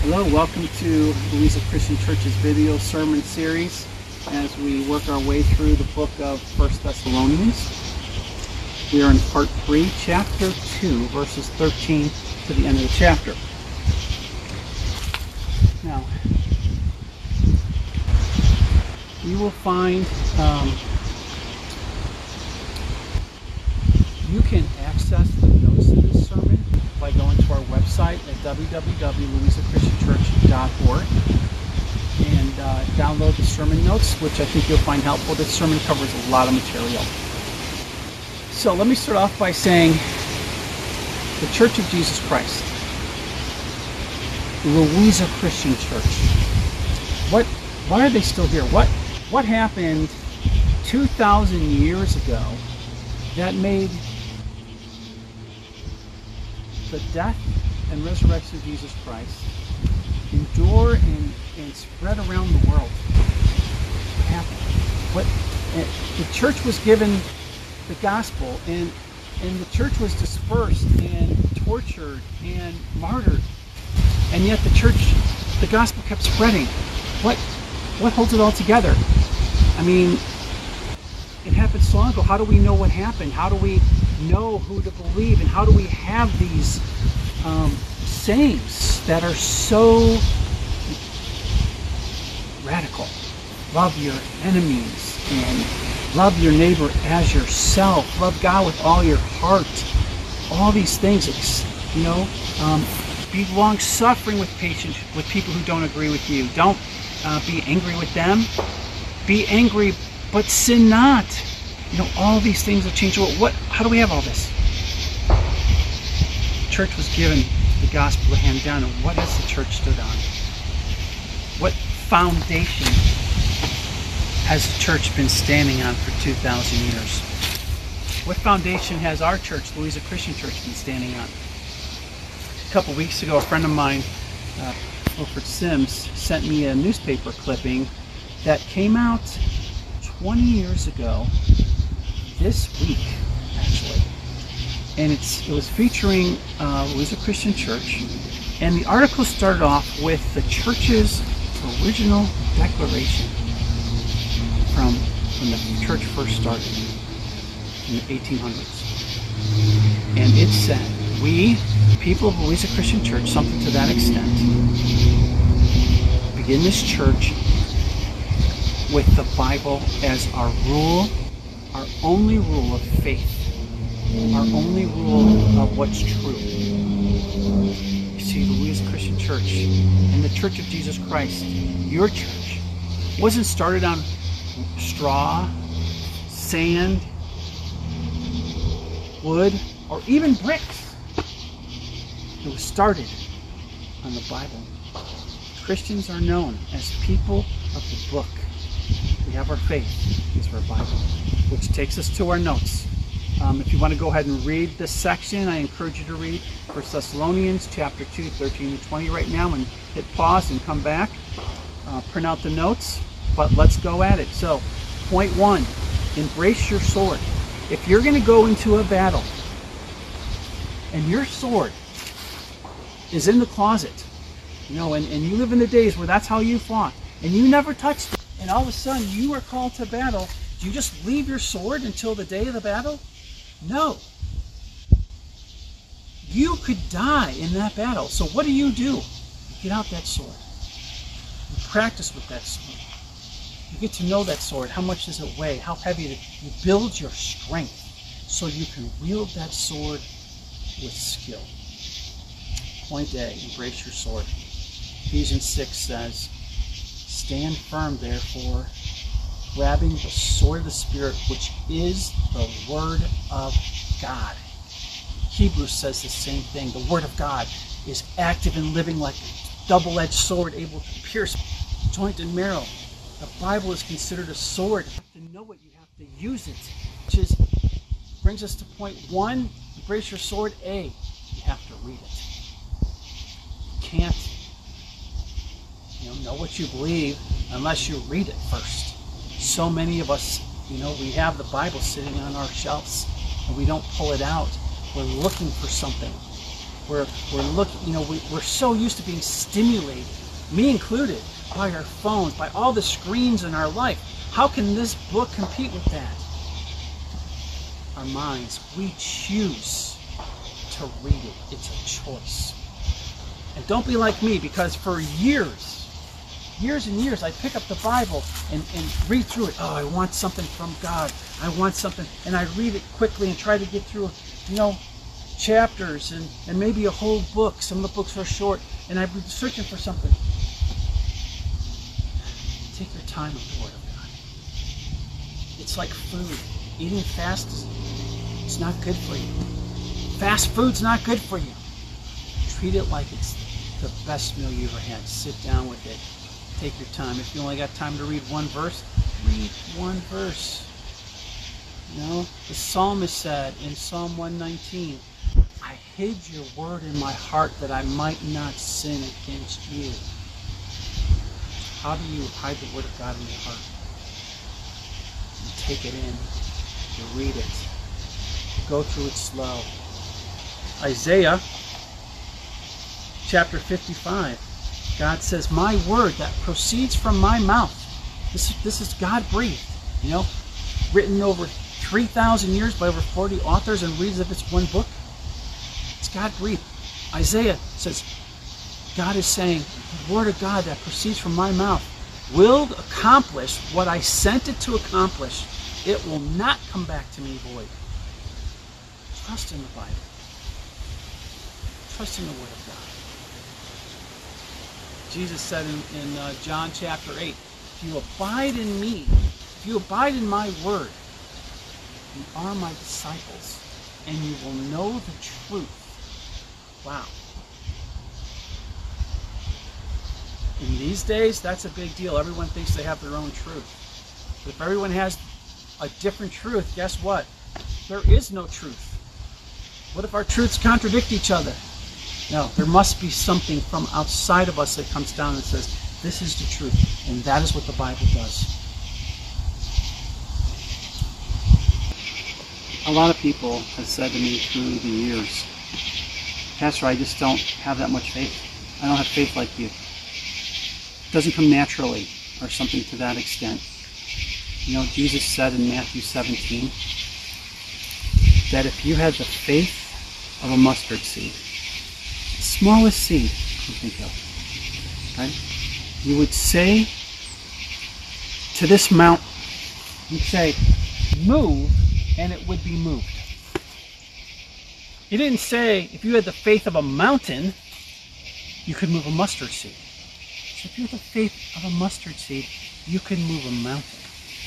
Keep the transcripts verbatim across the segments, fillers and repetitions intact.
Hello, welcome to Louisa Christian Church's video sermon series as we work our way through the book of First Thessalonians. We are in part three, chapter two, verses thirteen to the end of the chapter. Now, you will find um, you can access the notes of this sermon by going to our website at w w w dot louisa christian church dot org and uh, download the sermon notes, which I think you'll find helpful. This sermon covers a lot of material. So let me start off by saying the Church of Jesus Christ, Louisa Christian Church. What? Why are they still here? What? What happened two thousand years ago that made the death and resurrection of Jesus Christ endure and, and spread around the world? What happened? What? The church was given the gospel, and and the church was dispersed and tortured and martyred, and yet the church, the gospel kept spreading. What? What holds it all together? I mean, it happened so long ago. How do we know what happened? How do we know who to believe? And how do we have these um, sayings that are so radical? Love your enemies and love your neighbor as yourself. Love God with all your heart. All these things, you know, um, be long-suffering with patience with people who don't agree with you. Don't uh, be angry with them. Be angry, but sin not. You know, all these things have changed. What? How do we have all this? The church was given the gospel to hand down, and what has the church stood on? What foundation has the church been standing on for two thousand years? What foundation has our church, Louisa Christian Church, been standing on? A couple weeks ago, a friend of mine, uh, Wilfred Sims, sent me a newspaper clipping that came out twenty years ago this week, actually. And it's it was featuring uh, Louisa Christian Church, and the article started off with the church's original declaration from when the church first started in the eighteen hundreds. And it said, "We, people of Louisa Christian Church," something to that extent, "begin this church with the Bible as our rule, our only rule of faith, our only rule of what's true." You see, the Louisa Christian Church and the Church of Jesus Christ, your church, wasn't started on straw, sand, wood, or even bricks. It was started on the Bible. Christians are known as people of the book. We have our faith is our Bible, which takes us to our notes. Um, if you want to go ahead and read this section, I encourage you to read First Thessalonians chapter two, thirteen to twenty right now, and hit pause and come back. Uh, print out the notes, but let's go at it. So, point one, embrace your sword. If you're going to go into a battle and your sword is in the closet, you know, and, and you live in the days where that's how you fought, and you never touched it, and all of a sudden you are called to battle, do you just leave your sword until the day of the battle? No. You could die in that battle. So what do you do? You get out that sword. You practice with that sword. You get to know that sword. How much does it weigh? How heavy is it? You build your strength so you can wield that sword with skill. Point A, embrace your sword. Ephesians six says, "Stand firm, therefore, grabbing the sword of the Spirit, which is the Word of God." Hebrews says the same thing. The Word of God is active and living like a double-edged sword, able to pierce joint and marrow. The Bible is considered a sword. You have to know it. You have to use it. Which is, brings us to point one, embrace your sword. A, you have to read it. You can't you know, know what you believe unless you read it first. So many of us, you know, we have the Bible sitting on our shelves and we don't pull it out. We're looking for something. We're, we're looking, you know, we, we're so used to being stimulated, me included, by our phones, by all the screens in our life. How can this book compete with that? Our minds, we choose to read it. It's a choice. And don't be like me, because for years, years and years, I pick up the Bible and, and read through it. Oh, I want something from God. I want something. And I read it quickly and try to get through, you know, chapters and, and maybe a whole book. Some of the books are short. And I'm searching for something. Take your time with the Word of God. It's like food. Eating fast is not good for you. Fast food's not good for you. Treat it like it's the best meal you ever had. Sit down with it. Take your time. If you only got time to read one verse, read one verse. You know, the psalmist said in Psalm one nineteen, I hid your word in my heart that I might not sin against you. How do you hide the word of God in your heart? You take it in. You read it. You go through it slow. Isaiah chapter fifty-five. God says, my word that proceeds from my mouth. This, this is God breathed. You know, written over three thousand years by over forty authors and reads if it's one book. It's God breathed. Isaiah says, God is saying, the word of God that proceeds from my mouth will accomplish what I sent it to accomplish. It will not come back to me void. Trust in the Bible. Trust in the Word of God. Jesus said in, in uh, John chapter eight, if you abide in me, if you abide in my word, you are my disciples, and you will know the truth. Wow. In these days, that's a big deal. Everyone thinks they have their own truth. But if everyone has a different truth, guess what? There is no truth. What if our truths contradict each other? No, there must be something from outside of us that comes down and says, this is the truth. And that is what the Bible does. A lot of people have said to me through the years, Pastor, I just don't have that much faith. I don't have faith like you. It doesn't come naturally, or something to that extent. You know, Jesus said in Matthew seventeen that if you had the faith of a mustard seed, the smallest seed you think of, right? You would say to this mountain, you'd say, move, and it would be moved. He didn't say if you had the faith of a mountain, you could move a mustard seed. So if you have the faith of a mustard seed, you can move a mountain.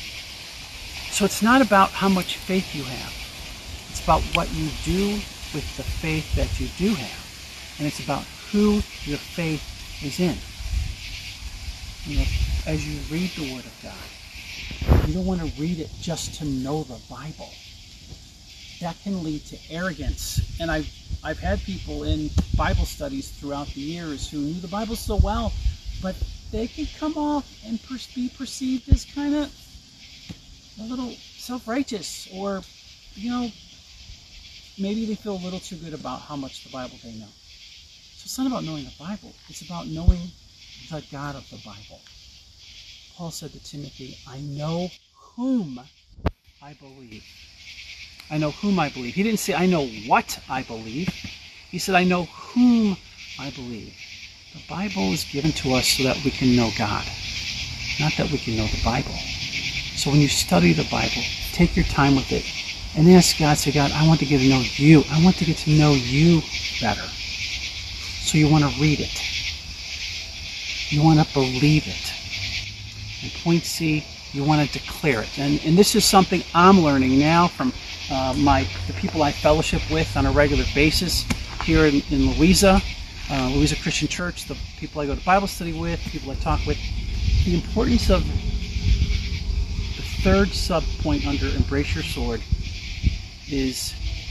So it's not about how much faith you have. It's about what you do with the faith that you do have. And it's about who your faith is in. You know, as you read the Word of God, you don't want to read it just to know the Bible. That can lead to arrogance. And I've, I've had people in Bible studies throughout the years who knew the Bible so well, but they could come off and per- be perceived as kind of a little self-righteous, or, you know, maybe they feel a little too good about how much the Bible they know. So it's not about knowing the Bible. It's about knowing the God of the Bible. Paul said to Timothy, I know whom I believe. I know whom I believe. He didn't say, I know what I believe. He said, I know whom I believe. The Bible is given to us so that we can know God, not that we can know the Bible. So when you study the Bible, take your time with it and ask God, say, God, I want to get to know you. I want to get to know you better. So you want to read it. You want to believe it. And point C, you want to declare it. And, and this is something I'm learning now from uh, my the people I fellowship with on a regular basis here in, in Louisa, uh, Louisa Christian Church, the people I go to Bible study with, the people I talk with. The importance of the third sub-point under Embrace Your Sword is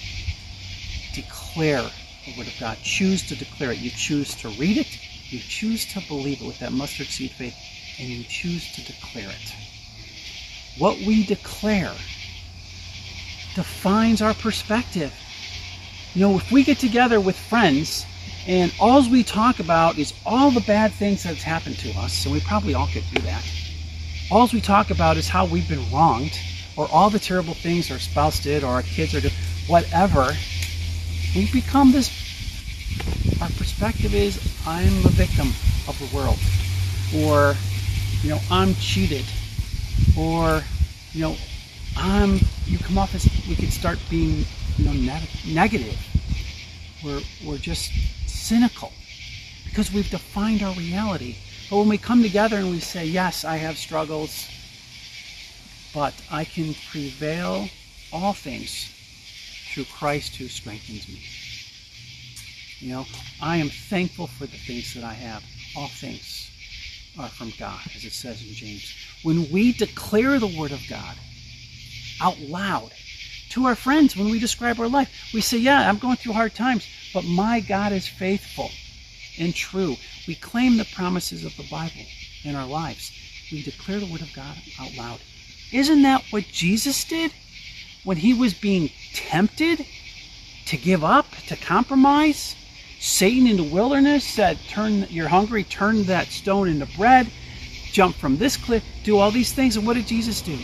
declare the Word of God. Choose to declare it. You choose to read it. You choose to believe it with that mustard seed faith. And you choose to declare it. What we declare defines our perspective. You know, if we get together with friends and all we talk about is all the bad things that's happened to us, and we probably all could do that. All we talk about is how we've been wronged, or all the terrible things our spouse did, or our kids are doing, whatever. We become this, our perspective is, I'm a victim of the world. Or, you know, I'm cheated. Or, you know, I'm, you come off as, we could start being, you know, ne negative. We're, we're just cynical because we've defined our reality. But when we come together and we say, yes, I have struggles, but I can prevail all things through Christ who strengthens me. You know, I am thankful for the things that I have. All things are from God, as it says in James. When we declare the Word of God out loud to our friends, when we describe our life, we say, yeah, I'm going through hard times, but my God is faithful and true. We claim the promises of the Bible in our lives. We declare the Word of God out loud. Isn't that what Jesus did when he was being tempted to give up, to compromise? Satan in the wilderness said, "Turn, you're hungry, turn that stone into bread, jump from this cliff, do all these things." And what did Jesus do?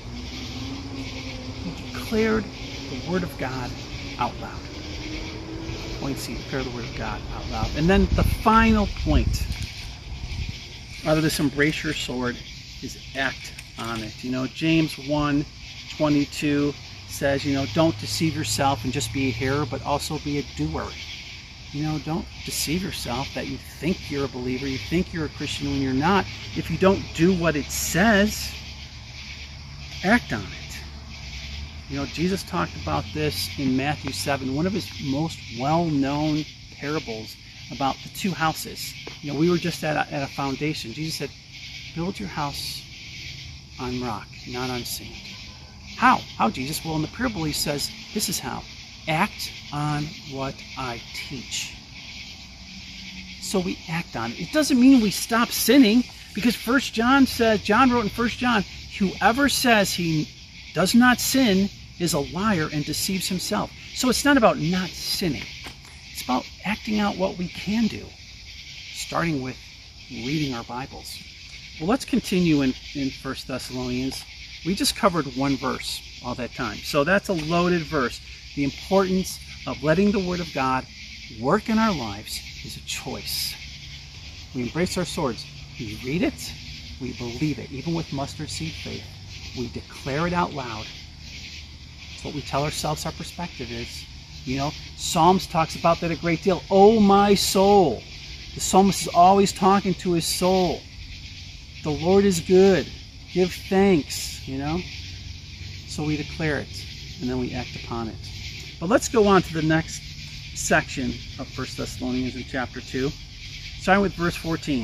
He declared the Word of God out loud. Point C, declare the Word of God out loud. And then the final point out of this embrace your sword is act on it. You know, James one twenty-two says, you know, don't deceive yourself and just be a hearer, but also be a doer. You know, don't deceive yourself that you think you're a believer, you think you're a Christian when you're not. If you don't do what it says, act on it. You know, Jesus talked about this in Matthew seven, one of his most well-known parables about the two houses. You know, we were just at a, at a foundation. Jesus said, build your house on rock, not on sand. How? How, Jesus? Well, in the parable he says, this is how. Act on what I teach. So we act on it. It doesn't mean we stop sinning, because First John says, John wrote in First John, whoever says he does not sin is a liar and deceives himself. So it's not about not sinning. It's about acting out what we can do, starting with reading our Bibles. Well, let's continue in, in First Thessalonians. We just covered one verse all that time. So that's a loaded verse. The importance of letting the Word of God work in our lives is a choice. We embrace our swords. We read it. We believe it. Even with mustard seed faith, we declare it out loud. It's what we tell ourselves our perspective is. You know, Psalms talks about that a great deal. Oh, my soul. The psalmist is always talking to his soul. The Lord is good. Give thanks, you know. So we declare it, and then we act upon it. But let's go on to the next section of First Thessalonians in chapter two, starting with verse fourteen.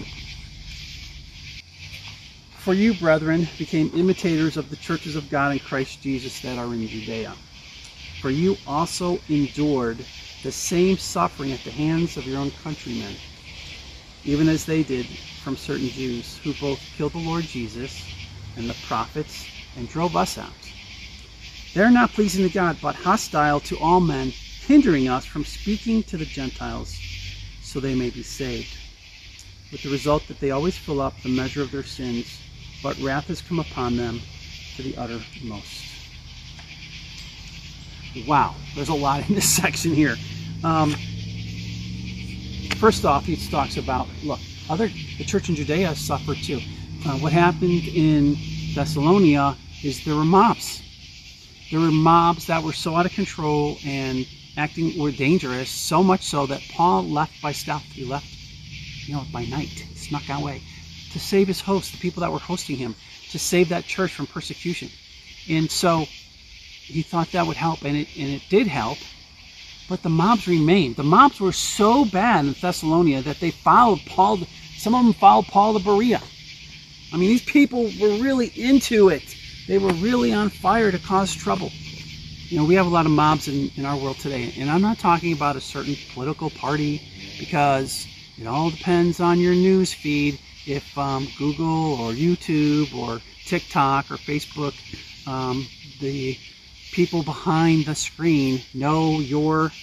For you, brethren, became imitators of the churches of God in Christ Jesus that are in Judea. For you also endured the same suffering at the hands of your own countrymen, even as they did from certain Jews, who both killed the Lord Jesus and the prophets and drove us out. They are not pleasing to God, but hostile to all men, hindering us from speaking to the Gentiles, so they may be saved. With the result that they always fill up the measure of their sins, but wrath has come upon them to the uttermost. Wow, there's a lot in this section here. Um, first off, he talks about, look, other the church in Judea suffered too. Uh, what happened in Thessalonica is there were mobs. There were mobs that were so out of control and acting were dangerous, so much so that Paul left by stealth. He left, you know, by night, snuck away to save his host, the people that were hosting him, to save that church from persecution. And so he thought that would help, and it and it did help. But the mobs remained. The mobs were so bad in Thessalonica that they followed Paul. Some of them followed Paul to Berea. I mean, these people were really into it. They were really on fire to cause trouble. You know, we have a lot of mobs in, in our world today. And I'm not talking about a certain political party, because it all depends on your news feed. If um, Google or YouTube or TikTok or Facebook, um, the people behind the screen know your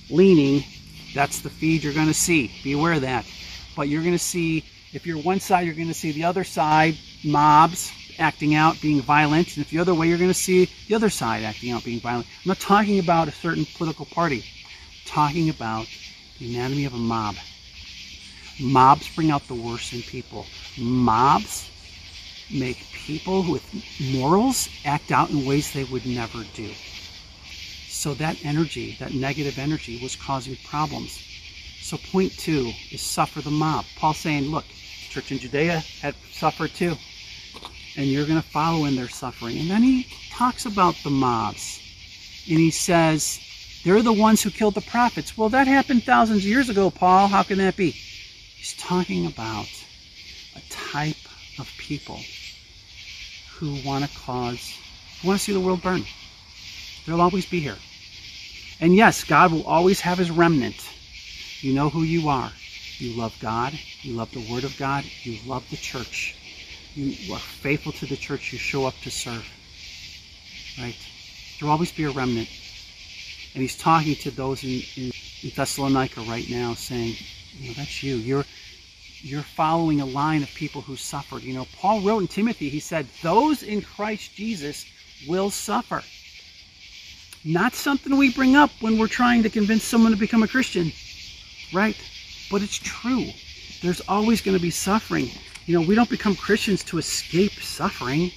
leaning, that's the feed you're going to see. Be aware of that. But you're going to see, if you're one side, you're going to see the other side, mobs, acting out, being violent. And if the other way, you're going to see the other side acting out, being violent. I'm not talking about a certain political party. I'm talking about the anatomy of a mob. Mobs bring out the worst in people. Mobs make people with morals act out in ways they would never do. So that energy, that negative energy, was causing problems. So point two is suffer the mob. Paul's saying, look, church in Judea had suffered too, and you're going to follow in their suffering. And then he talks about the mobs, and he says, they're the ones who killed the prophets. Well, that happened thousands of years ago, Paul. How can that be? He's talking about a type of people who want to cause, who want to see the world burn. They'll always be here. And yes, God will always have his remnant. You know who you are. You love God. You love the Word of God. You love the church. You are faithful to the church. You show up to serve. Right? There will always be a remnant. And he's talking to those in, in, in Thessalonica right now, saying, you know, that's you. You're you're following a line of people who suffered. You know, Paul wrote in Timothy, he said, those in Christ Jesus will suffer. Not something we bring up when we're trying to convince someone to become a Christian, right? But it's true. There's always going to be suffering. You know, we don't become Christians to escape suffering.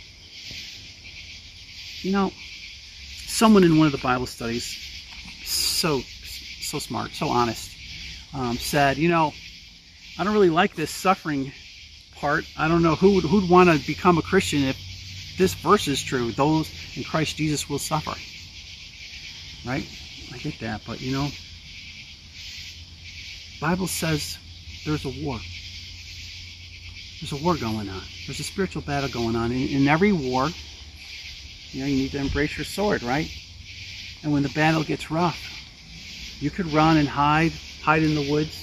You know, someone in one of the Bible studies, so, so smart, so honest, um, said, you know, I don't really like this suffering part. I don't know who would, who'd want to become a Christian if this verse is true. Those in Christ Jesus will suffer. Right? I get that, but you know, the Bible says there's a war. There's a war going on. There's a spiritual battle going on. In, in every war, you know, you need to embrace your sword, right? And when the battle gets rough, you could run and hide, hide in the woods.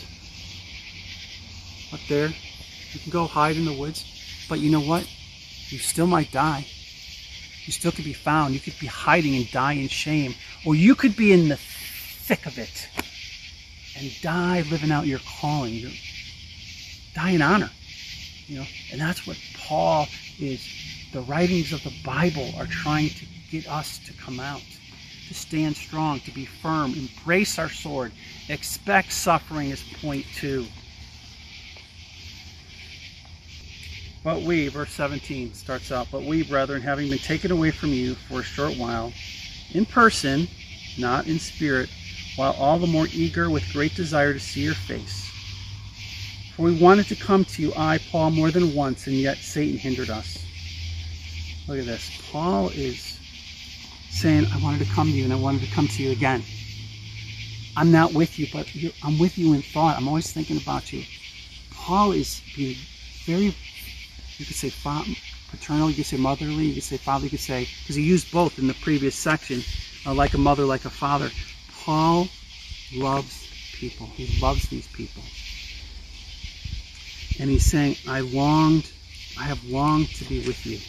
Up there, you can go hide in the woods. But you know what? You still might die. You still could be found. You could be hiding and die in shame. Or you could be in the thick of it and die living out your calling. You die in honor. You know, and that's what Paul is. The writings of the Bible are trying to get us to come out, to stand strong, to be firm, embrace our sword, expect suffering is point two. But we, verse seventeen starts out, but we, brethren, having been taken away from you for a short while, in person, not in spirit, while all the more eager with great desire to see your face. For we wanted to come to you, I, Paul, more than once, and yet Satan hindered us. Look at this. Paul is saying, I wanted to come to you, and I wanted to come to you again. I'm not with you, but you're, I'm with you in thought. I'm always thinking about you. Paul is being very, you could say paternal, you could say motherly, you could say father, you could say, because he used both in the previous section, uh, like a mother, like a father. Paul loves people. He loves these people. And he's saying, I longed, I have longed to be with you.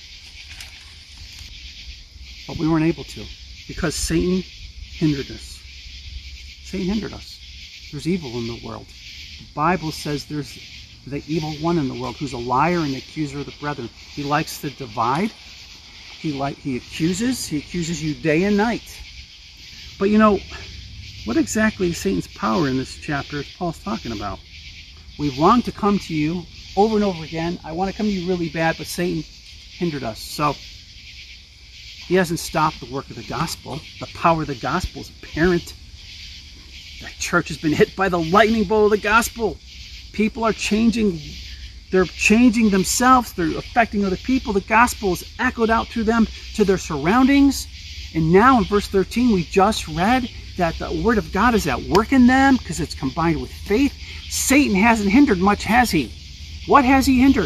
But we weren't able to, because Satan hindered us. Satan hindered us. There's evil in the world. The Bible says there's the evil one in the world who's a liar and accuser of the brethren. He likes to divide. He like he accuses. He accuses you day and night. But you know, what exactly is Satan's power in this chapter as Paul's talking about? We've longed to come to you over and over again. I want to come to you really bad, but Satan hindered us. So he hasn't stopped the work of the gospel. The power of the gospel is apparent. The church has been hit by the lightning bolt of the gospel. People are changing. They're changing themselves. They're affecting other people. The gospel is echoed out through them to their surroundings. And now in verse thirteen, we just read that the word of God is at work in them because it's combined with faith. Satan hasn't hindered much, has he? What has he hindered?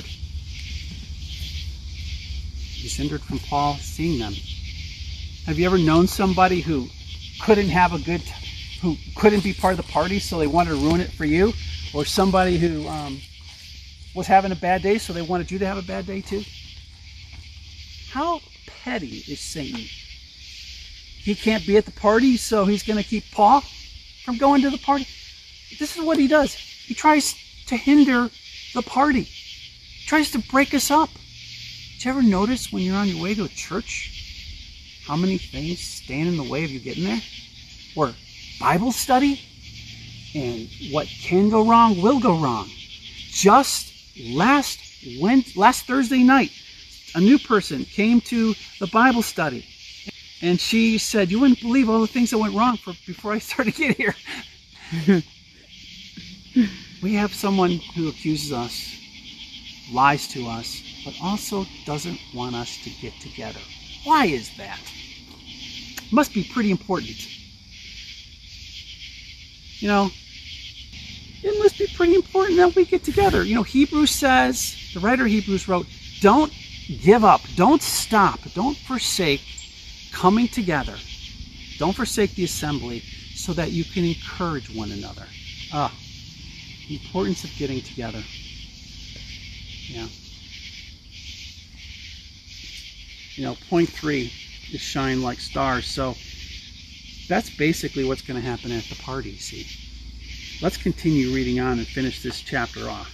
He's hindered from Paul seeing them. Have you ever known somebody who couldn't have a good, who couldn't be part of the party, so they wanted to ruin it for you? Or somebody who um, was having a bad day, so they wanted you to have a bad day too? How petty is Satan? He can't be at the party, so he's going to keep Paul from going to the party. This is what he does. He tries to hinder the party. He tries to break us up. Did you ever notice when you're on your way to a church how many things stand in the way of you getting there? Or Bible study? And what can go wrong will go wrong. Just last Wednesday, last Thursday night, a new person came to the Bible study. And she said, you wouldn't believe all the things that went wrong for, before I started to get here. We have someone who accuses us, lies to us, but also doesn't want us to get together. Why is that? It must be pretty important. You know, it must be pretty important that we get together. You know, Hebrews says, the writer of Hebrews wrote, don't give up, don't stop, don't forsake coming together. Don't forsake the assembly so that you can encourage one another. Ah, the importance of getting together. Yeah. You know, point three is shine like stars. So that's basically what's going to happen at the party, see. Let's continue reading on and finish this chapter off.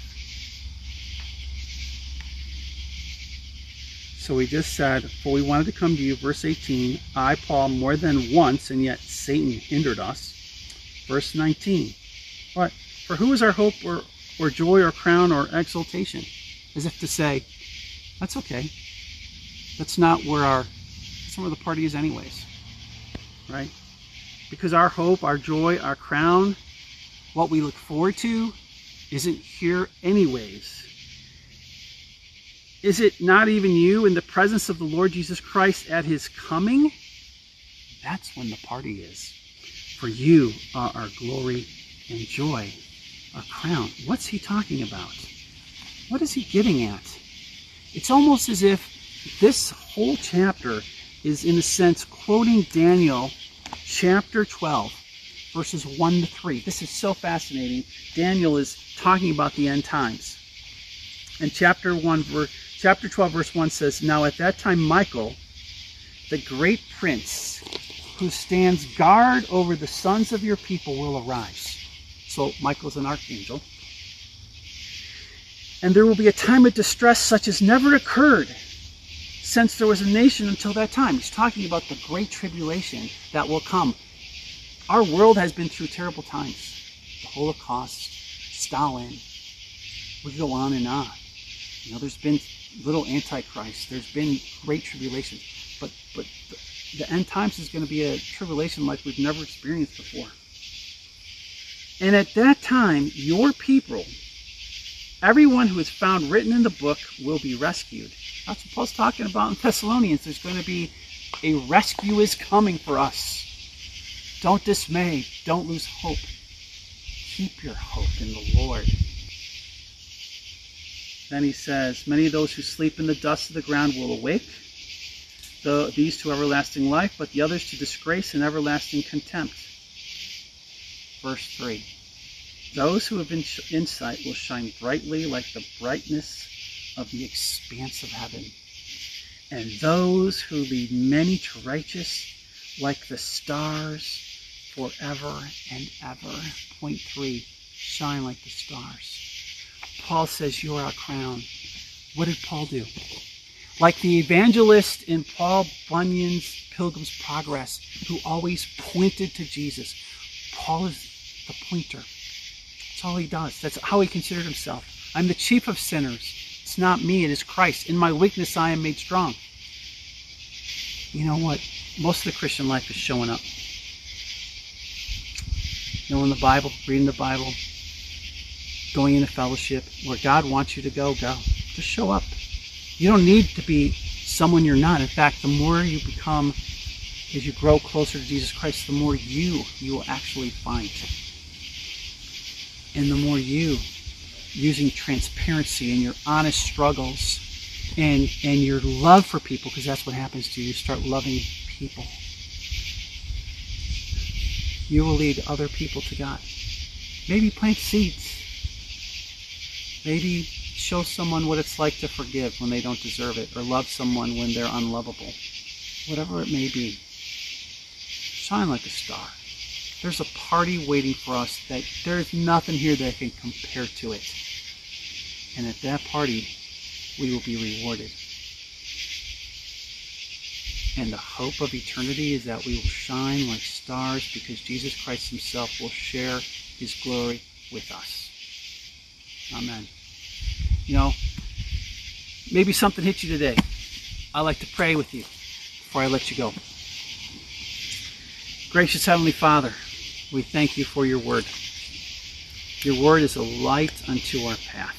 So we just said, for we wanted to come to you, verse eighteen, I, Paul, more than once, and yet Satan hindered us. Verse nineteen, what? For who is our hope or, or joy or crown or exaltation? As if to say, that's okay. That's not where our, that's not where the party is anyways. Right? Because our hope, our joy, our crown, what we look forward to, isn't here anyways. Is it not even you in the presence of the Lord Jesus Christ at his coming? That's when the party is. For you are our glory and joy, our crown. What's he talking about? What is he getting at? It's almost as if this whole chapter is, in a sense, quoting Daniel chapter twelve, verses one to three. This is so fascinating. Daniel is talking about the end times. And chapter one, verse Chapter twelve, verse one says, now at that time Michael, the great prince, who stands guard over the sons of your people, will arise. So Michael's an archangel. And there will be a time of distress such as never occurred since there was a nation until that time. He's talking about the great tribulation that will come. Our world has been through terrible times. The Holocaust, Stalin, we go on and on. You know, there's been little antichrist, there's been great tribulation, but but the, the end times is going to be a tribulation like we've never experienced before. And at that time, your people, everyone who is found written in the book, will be rescued. That's what Paul's talking about in Thessalonians. There's going to be a rescue is coming for us. Don't dismay, don't lose hope. Keep your hope in the Lord. Then he says, many of those who sleep in the dust of the ground will awake, the, these to everlasting life, but the others to disgrace and everlasting contempt. Verse three, those who have been insight will shine brightly like the brightness of the expanse of heaven, and those who lead many to righteous like the stars forever and ever. Point three, shine like the stars. Paul says, you're our crown. What did Paul do? Like the evangelist in Paul Bunyan's Pilgrim's Progress, who always pointed to Jesus. Paul is the pointer. That's all he does. That's how he considered himself. I'm the chief of sinners. It's not me, it is Christ. In my weakness I am made strong. You know what? Most of the Christian life is showing up. Knowing the Bible, reading the Bible, going into fellowship. Where God wants you to go, go. Just show up. You don't need to be someone you're not. In fact, the more you become, as you grow closer to Jesus Christ, the more you, you will actually find. And the more you, using transparency and your honest struggles and, and your love for people, because that's what happens to you, you start loving people. You will lead other people to God. Maybe plant seeds. Maybe show someone what it's like to forgive when they don't deserve it, or love someone when they're unlovable. Whatever it may be. Shine like a star. There's a party waiting for us that there's nothing here that can compare to it. And at that party, we will be rewarded. And the hope of eternity is that we will shine like stars because Jesus Christ himself will share his glory with us. Amen. You know, maybe something hit you today. I'd like to pray with you before I let you go. Gracious Heavenly Father, we thank you for your word. Your word is a light unto our path.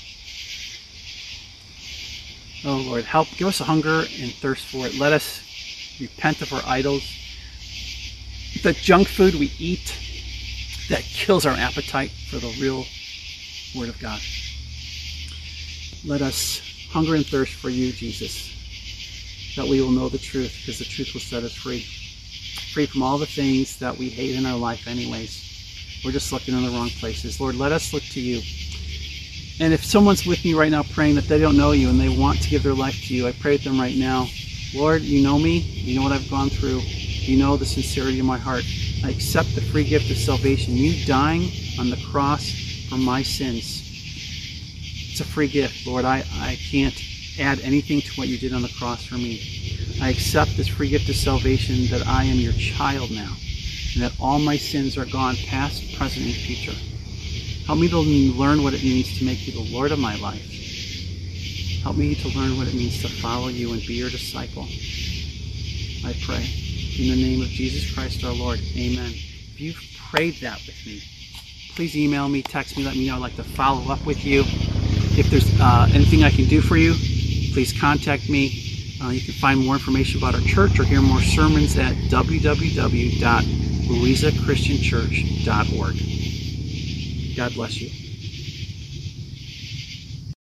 Oh Lord, help, give us a hunger and thirst for it. Let us repent of our idols, the junk food we eat that kills our appetite for the real Word of God. Let us hunger and thirst for you, Jesus, that we will know the truth, because the truth will set us free. Free from all the things that we hate in our life anyways. We're just looking in the wrong places. Lord, let us look to you. And if someone's with me right now praying that they don't know you and they want to give their life to you, I pray with them right now. Lord, you know me. You know what I've gone through. You know the sincerity of my heart. I accept the free gift of salvation. You dying on the cross for my sins. It's a free gift, Lord. I, I can't add anything to what you did on the cross for me. I accept this free gift of salvation that I am your child now, and that all my sins are gone, past, present, and future. Help me to learn what it means to make you the Lord of my life. Help me to learn what it means to follow you and be your disciple. I pray in the name of Jesus Christ our Lord. Amen. If you've prayed that with me, please email me, text me, let me know. I'd like to follow up with you. If there's uh, anything I can do for you, please contact me. Uh, you can find more information about our church or hear more sermons at w w w dot louisa christian church dot org. God bless you.